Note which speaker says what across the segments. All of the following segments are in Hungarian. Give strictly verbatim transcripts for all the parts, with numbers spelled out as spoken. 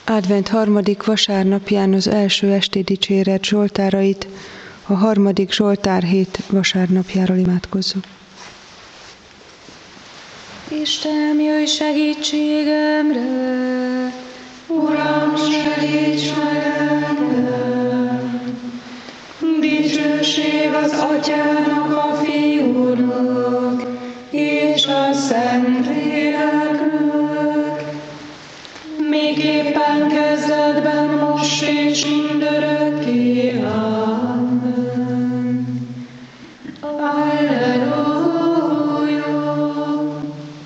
Speaker 1: Advent harmadik vasárnapján az első esti dicséret zsoltárait, a harmadik zsoltárhét vasárnapjáról imádkozzuk.
Speaker 2: Isten, jöjj segítségemre! Uram, segíts meg engem! Dicsőség az Atyának, a Fiúnak, és a Szentléleknek, miképpen kezdetben, most és mindörökké. Amen. Alleluja!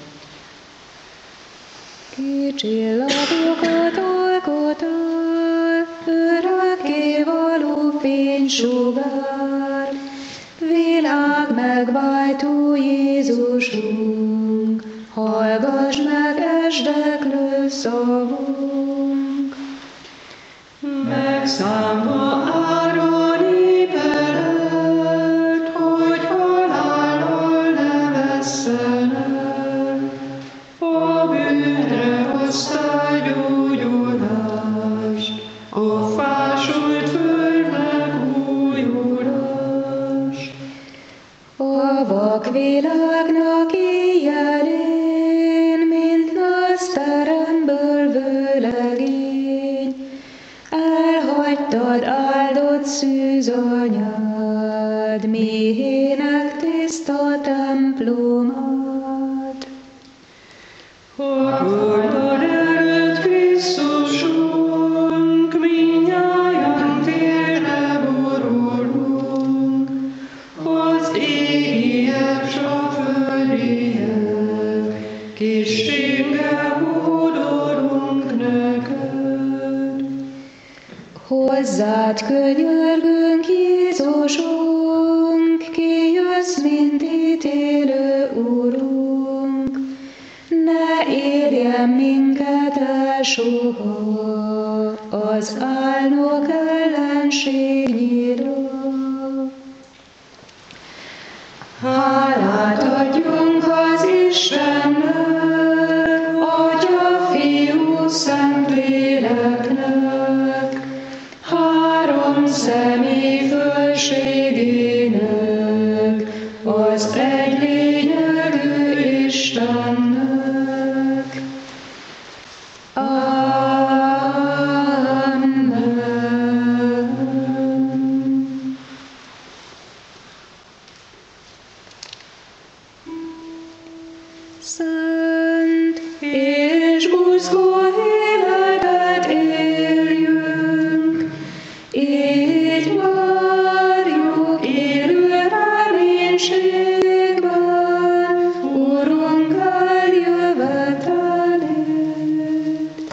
Speaker 2: Ki csillagokat alkotál, örökké való fénysugár, világ megváltó Jézusunk, hallgass meg esdeklő szavunk. Megszámva árva népeled, hogy halállal ne vesszen el, a bűnre hoztál gyógyulást, a fásult földnek újulást. A vak világnak éjjelén, mint nászteremből vőlegény, elhagytad áldott szűzanyád, méhének tiszta templomát. Hallod előtt Krisztusunk, mindnyájan térre borulunk, az égiek s a földiek, kis téged hódolunk neked. Hozzád könyörgünk, Jézusunk, ki jössz, mint ítélő Urunk, ne érjen minket el soha az álnok ellenség nyíra. Hálát adjunk az Istennek, Atya, Fiú, Szentléleknek, három személy fölségének, az egy lényegű Istennek. Amen. Szent és buzgó életet éljünk, így várjuk élő reménységben Urunk eljövetelét.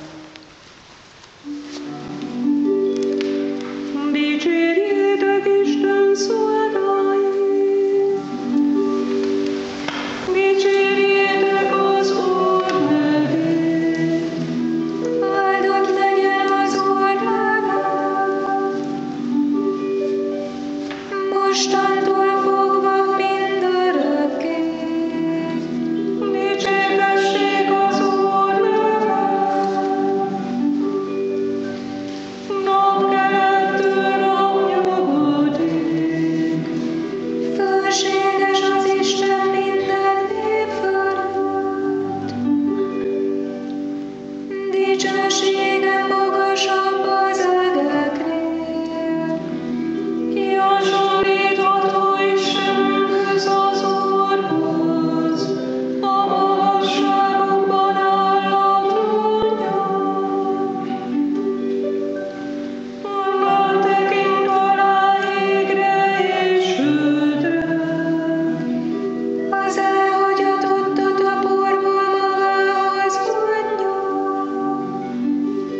Speaker 2: Dicsérjétek Isten szolgáit! Dicsérjétek az Úr nevét! Áldott legyen az Úr neve! Mostantól fogva mindörökké. Dicsérgessék az Úr neve! Napkelettől napnyugatig. Fölséges az Isten minden nép fölött. Dicsősége magasabb az egeknél. Ki hasonlítható Istenünkhöz, az Úrhoz, a magasságokban áll a trónja. Onnan tekint alá égre és földre. Az elhagyatottat a porból magához vonja.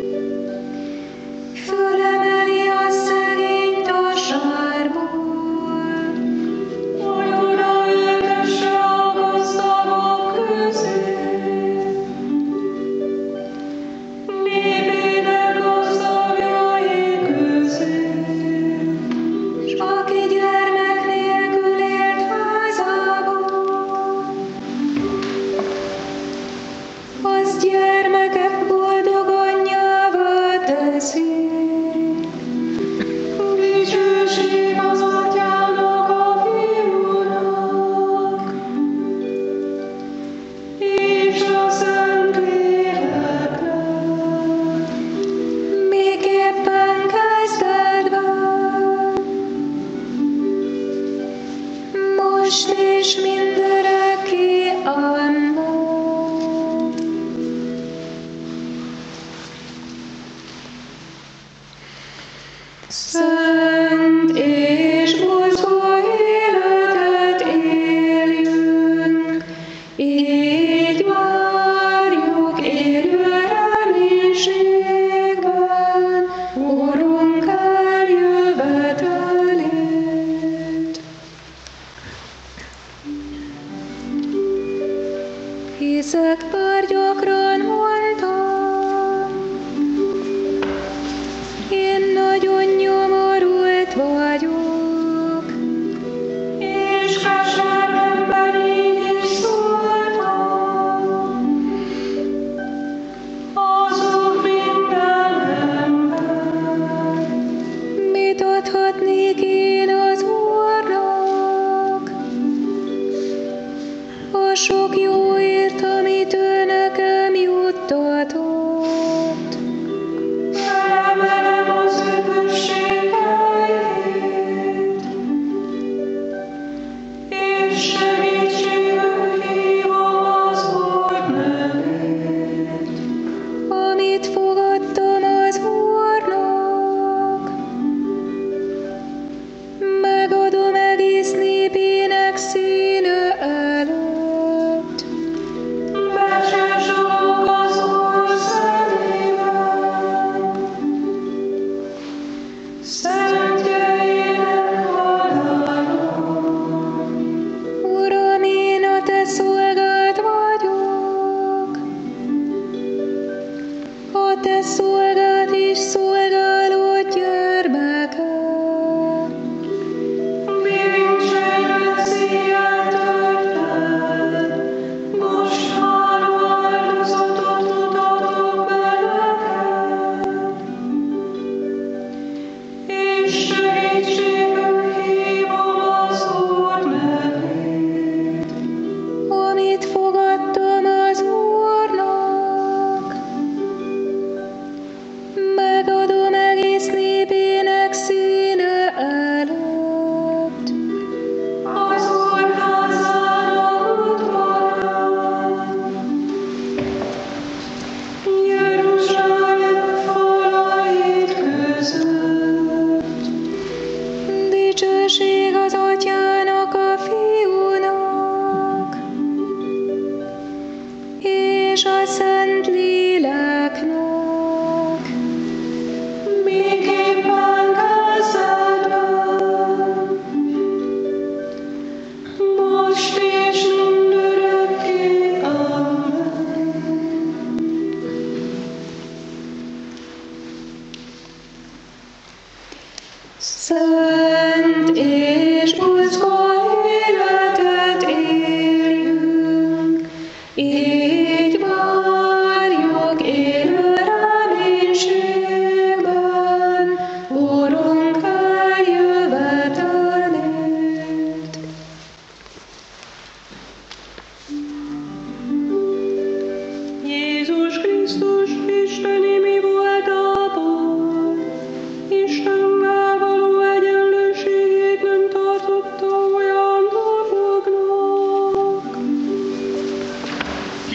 Speaker 2: hiszek bár gyakran mondtam, én nagyon nyomorult vagyok, és keservemben így is szóltam, azok minden ember. Mit adhatnék én az Úrnak, a sok jóért, amit ő nekem juttatott? Felemelem az üdvösség helyét, és segítségül hívom az Úr nevét. Amit fogadtam az Úrnak, megadom egész népének színe előtt. Becsesogok az Úr szemében, szentjeinek halálon. Uram, én a te szolgád vagyok, a te szolgád és szolgálód gyermeke. Bűnségre szíjjel törted, most már változatot mutatok beleked, és segítségül hívom az Úr nevét. Amit fogadtam az Úrnak, megadom egész népének színe előtt. Az Úr házának udvarán, Jeruzsálem falait között. Dicsőség az Atyának, a Fiúnak, és a Szent Léleknek, miképpen kezdetben, most és mindörökké. Amen. Szent és buzgó életet éljünk, így várjuk élő reménységben Urunk eljövetelét. Jézus Krisztus isteni mi voltában, Istennel való egyenlőségét nem tartotta olyan dolgoknak,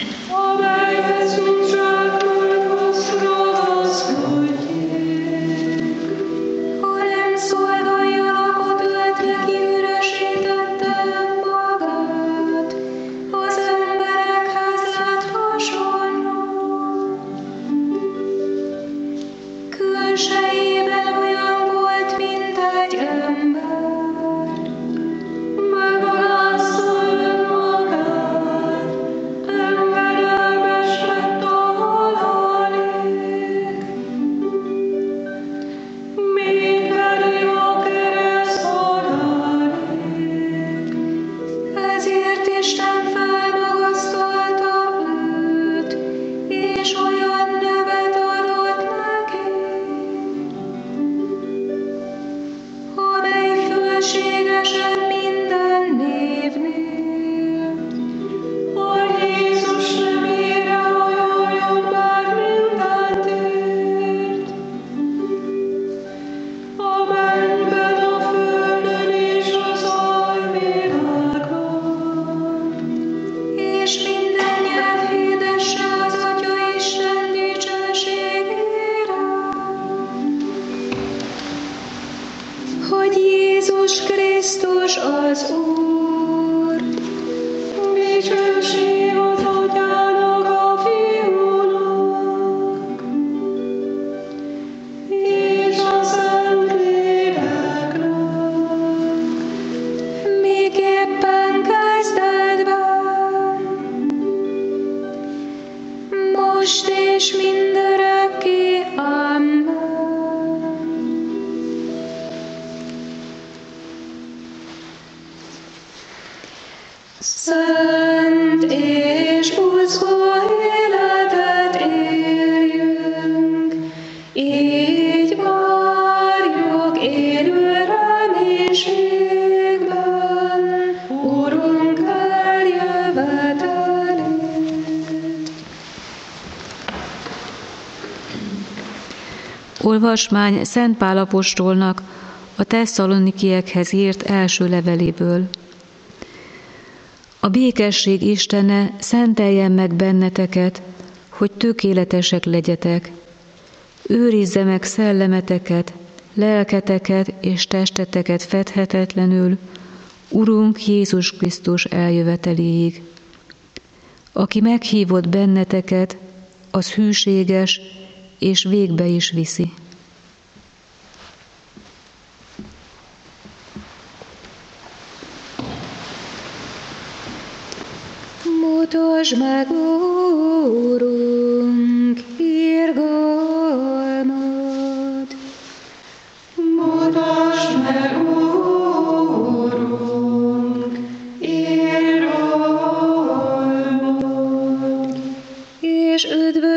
Speaker 2: most és mindörökké. Amen. Szent és buzgó életet éljünk, így várjuk élő reménységben Urunk eljövetelét.
Speaker 3: Olvasmány Szent Pál apostolnak a Tesszalonikiekhez írt első leveléből. A békesség Istene szenteljen meg benneteket, hogy tökéletesek legyetek. Őrizze meg szellemeteket, lelketeket és testeteket fedhetetlenül, Urunk Jézus Krisztus eljöveteléig. Aki meghívott benneteket, az hűséges, és végbe is viszi.
Speaker 2: Mutasd meg, Úrunk, irgalmat! Mutasd meg, Úrunk, irgalmat! És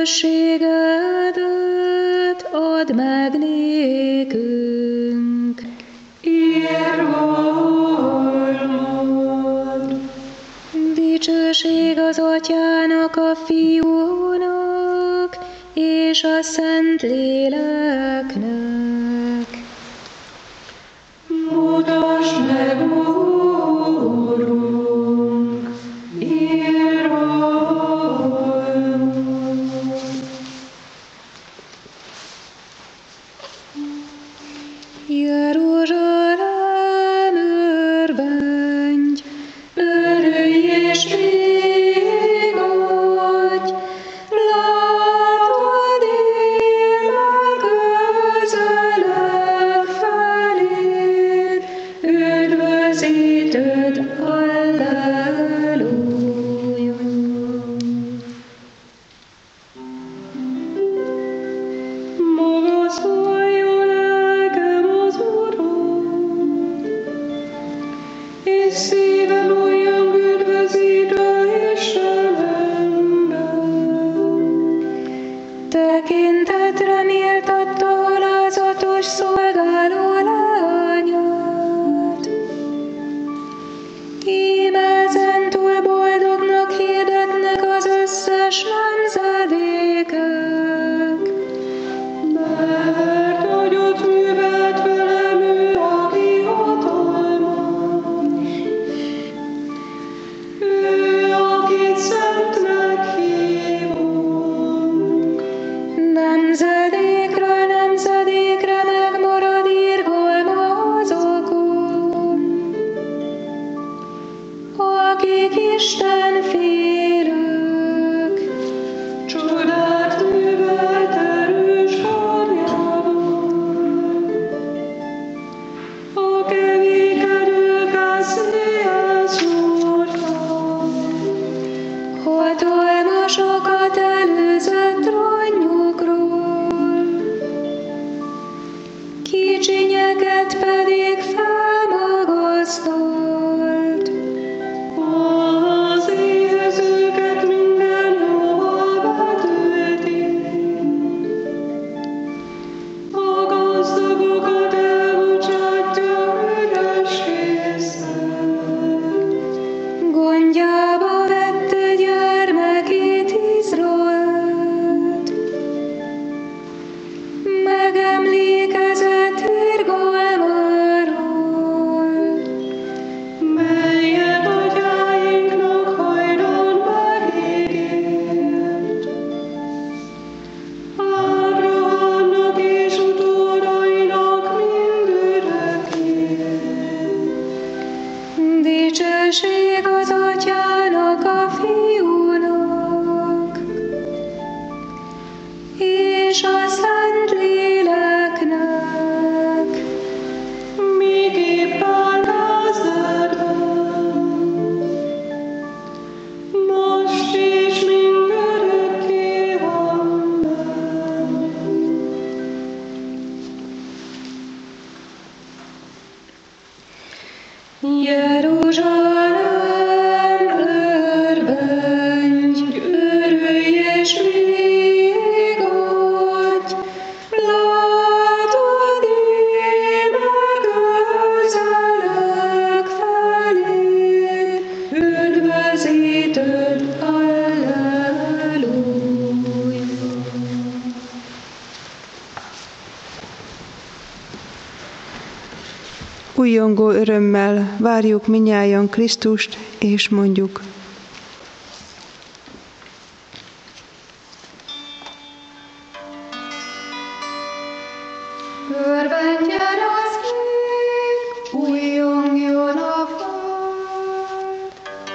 Speaker 2: üdvösségedet add meg nékünk. Irgalmat! Dicsőség az Atyának, a Fiúnak és a Szentléleknek. Mutasd meg, Úrunk, irgalmat! Jeruzsálem, örvendj, örülj és végadj, látod, élek közelek feléd, üdvözítőd, Alleluja. Magasztaljon lelkem az Urat, és szívem olyan üdvözítő Istenemben. Tekintetre méltatta alázatos szolgáló leányát. Íme ezentúl boldognak hirdetnek az összes nemzedékek, mert nagyot művelt velem ő, aki hatalmas. Ő, akit szentnek hívunk. Nemzedékről nemzedékre megmarad irgalma azokon, akik Isten félők. Csodát művelt erős karjával, a kevékedőket széjjel szórta, hatalmasokat előzött ronnyukról, kicsinyeket pedig felmagasztalt. Az éhezőket minden jóval betölti, a gazdagokat elbocsátja üres kézzel. Gondjába vette gyermekét, Izraelt,
Speaker 1: Újjongó örömmel várjuk minnyájan Krisztust, és mondjuk:
Speaker 2: Örvendjen az ég, újjongjon a föld.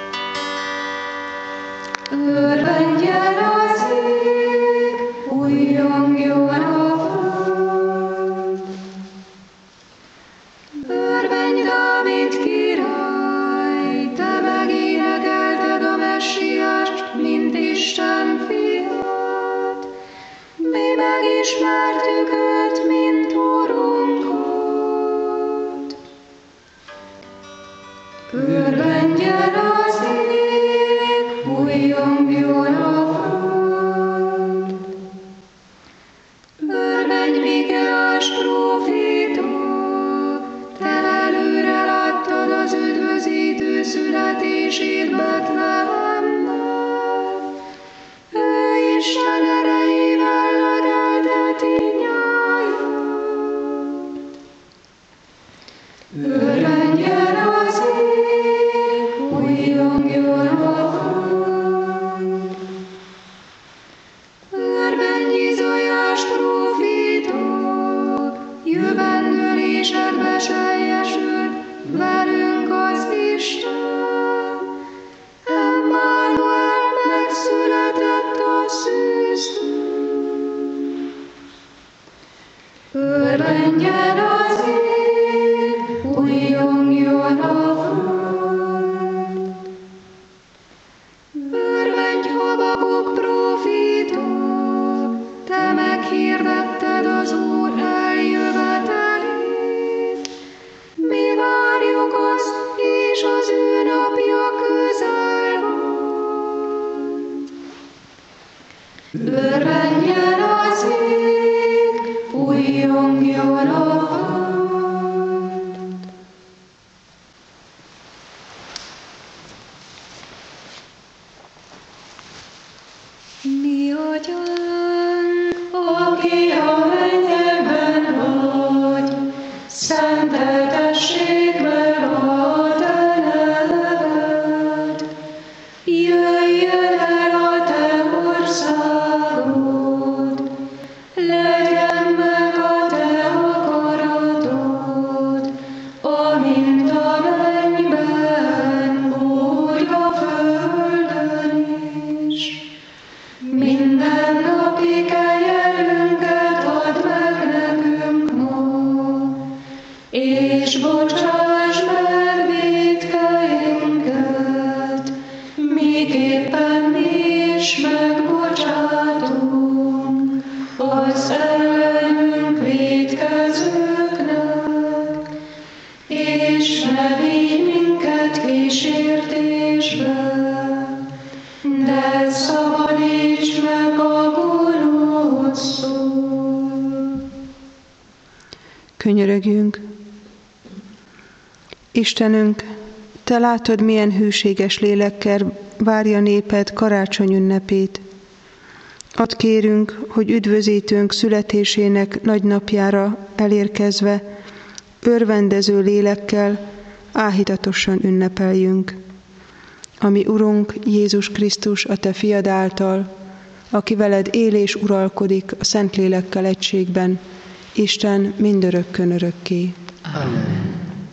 Speaker 2: Örvendjen az ég, újjongjon a föld. Örvendj, Dávid király, te megénekelted a Messiást, mint Isten fiát. Mi megismertük őt, mint Urunkat. Örvendjen az ég, újjongjon a föld. Örvendj, Mikéás próféta, te előre láttad az üdvözítő születését Betlehemben. Ő Isten erejével legelteti nyájat. Örvendjen az ég, újjongjon a föld. Örvendj, Izaiás próféta, jövendőlésedbe teljesült velünk az Isten. Emmanuel megszületett a szűztől. Örvendjen az ég, újjongjon a föld. Örvendj, Habakuk próféta, te meghirdetted az Úr eljövetelét. Mi várjuk azt, és az ő napja közel van. Örvendjen az ég, újjongjon a föld. Mi Atyánk, aki a mennyekben vagy, szenteltessék meg a te neved. Jöjjön el a te országod, legyen meg a te akaratod, amint a mennyben, úgy a földön is. Mindennapi kenyerünket add meg nekünk ma, és bocsásd meg vétkeinket, miképpen mi is megbocsátunk az ellenünk vétkezőknek, és ne vigy minket kísértésbe, de szabadíts meg a gonosztól.
Speaker 1: Könyörögjünk. Istenünk, te látod, milyen hűséges lélekkel várja néped karácsony ünnepét. Add kérünk, hogy üdvözítőnk születésének nagy napjára elérkezve, örvendező lélekkel áhítatosan ünnepeljünk. Ami Urunk Jézus Krisztus, a te fiad által, aki veled él és uralkodik a Szentlélekkel egységben, Isten mindörökkön örökké.
Speaker 4: Amen.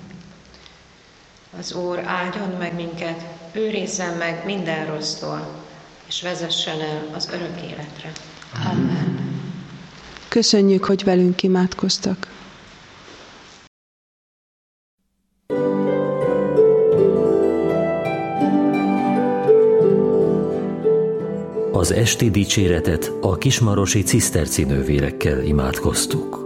Speaker 4: Az Úr áldjon meg minket, őrizzen meg minden rossztól, és vezessen el az örök életre. Amen.
Speaker 1: Köszönjük, hogy velünk imádkoztak.
Speaker 5: Az esti dicséretet a kismarosi ciszterci nővérekkel imádkoztuk.